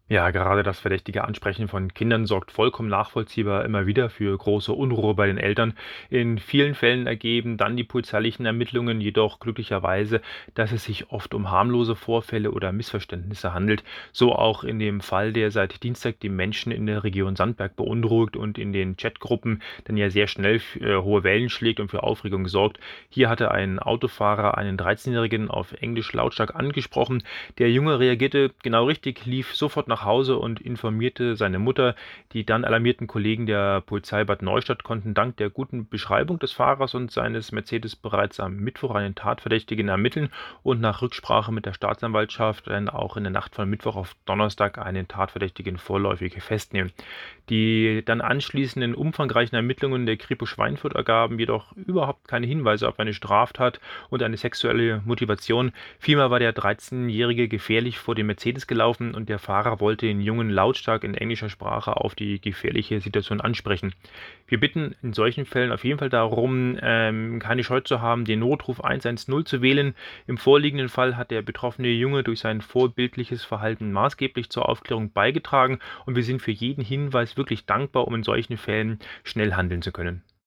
Ja, gerade das verdächtige Ansprechen von Kindern sorgt vollkommen nachvollziehbar immer wieder für große Unruhe bei den Eltern. In vielen Fällen ergeben dann die polizeilichen Ermittlungen jedoch glücklicherweise, dass es sich oft um harmlose Vorfälle oder Missverständnisse handelt. So auch in dem Fall, der seit Dienstag die Menschen in der Region Sandberg beunruhigt und in den Chatgruppen dann ja sehr schnell hohe Wellen schlägt und für Aufregung sorgt. Hier hatte ein Autofahrer einen 13-Jährigen auf Englisch lautstark angesprochen. Der Junge reagierte genau richtig, lief sofort nach Hause und informierte seine Mutter. Die dann alarmierten Kollegen der Polizei Bad Neustadt konnten dank der guten Beschreibung des Fahrers und seines Mercedes bereits am Mittwoch einen Tatverdächtigen ermitteln und nach Rücksprache mit der Staatsanwaltschaft dann auch in der Nacht von Mittwoch auf Donnerstag einen Tatverdächtigen vorläufig festnehmen. Die dann anschließenden umfangreichen Ermittlungen der Kripo Schweinfurt ergaben jedoch überhaupt keine Hinweise auf eine Straftat und eine sexuelle Motivation. Vielmehr war der 13-Jährige gefährlich vor dem Mercedes gelaufen und der Fahrer wollte den Jungen lautstark in englischer Sprache auf die gefährliche Situation ansprechen. Wir bitten in solchen Fällen auf jeden Fall darum, keine Scheu zu haben, den Notruf 110 zu wählen. Im vorliegenden Fall hat der betroffene Junge durch sein vorbildliches Verhalten maßgeblich zur Aufklärung beigetragen und wir sind für jeden Hinweis wirklich dankbar, um in solchen Fällen schnell handeln zu können.